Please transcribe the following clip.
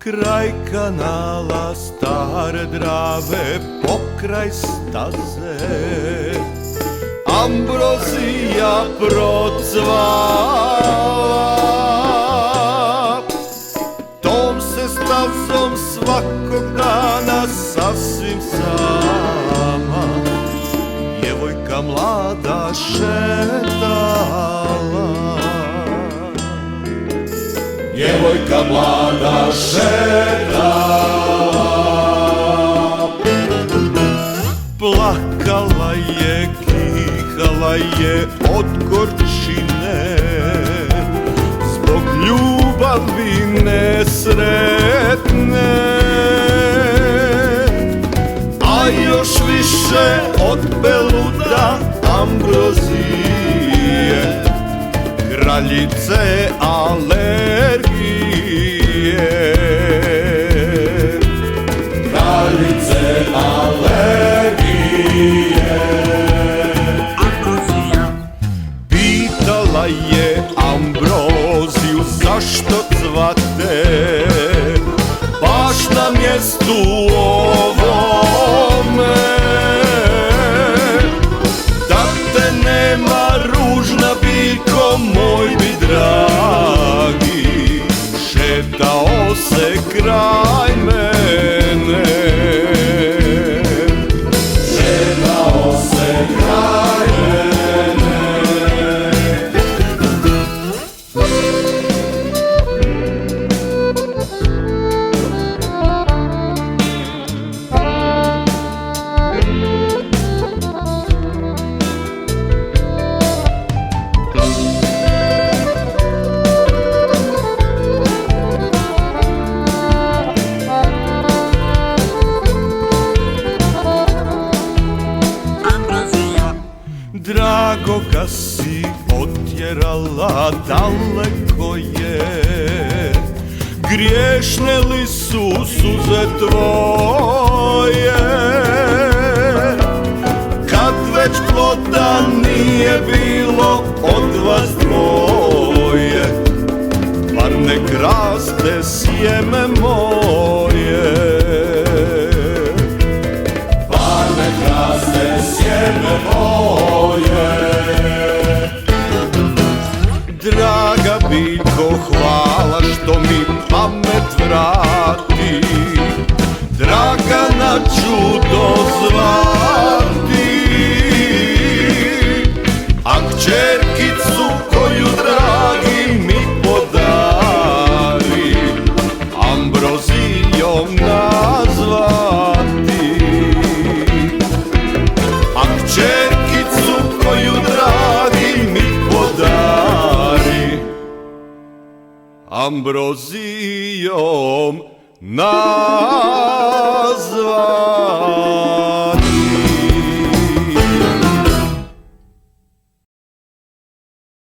Kraj kanala stare Drave, pokraj staze ambrozija procvala. Tom se stazom svakog dana sasvim sama djevojka mlada šetala. Djevojka mlada šetala, plakala je, kihala je od gorčine, zbog ljubavi nesretne, a još više od beluda ambrozije, kraljice alergije. Kraljice alergije. Pitala je ambroziju zašto cvate baš na mjestu ovome, da te nema ružna biljko moj bi dragi, šetao se kraj mene, šetao se kraj mene. Drago ga si otjerala, daleko je, griješne li su suze tvoje, kad već ploda nije bilo od vas dvoje, bar nek raste sjeme moje, bar nek raste sjeme moje. Draga biljko, hvala što mi pamet vrati, Dragana ću dozvati, a kćerkicu koju dragi mi podari, ambrozijom nazvati, a kćerkicu koju dragi mi podari, ambrozijom nazvati.